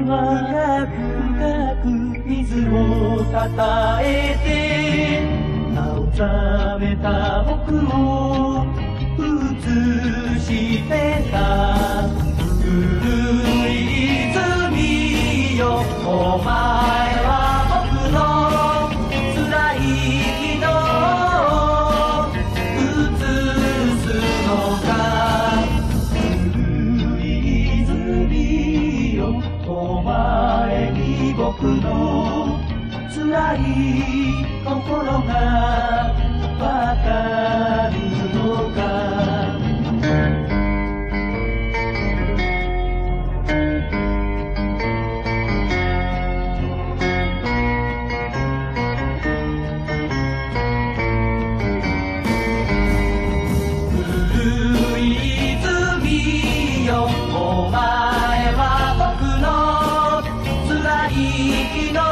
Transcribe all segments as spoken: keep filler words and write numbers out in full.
は深く水をたたえて青ざめた僕を映してた。古い泉よ、お前は僕の辛い日の映すのか。古い泉よ、お前に僕の辛い心がわかるのか。古い泉よ、お前は僕の辛い日の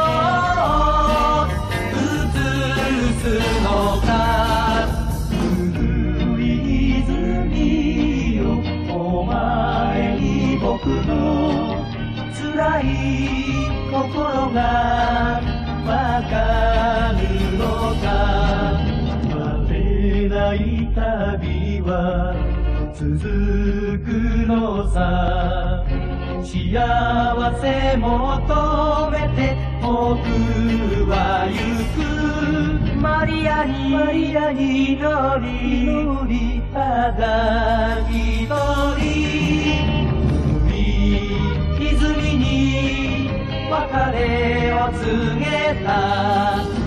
映すのか。古い泉よ、お前に僕の辛い心がわかるのか。果てない旅は続くのさ。幸せ求めて僕は行く。マリアにマリアに乗り乗りただ一人。古い泉に別れを告げた。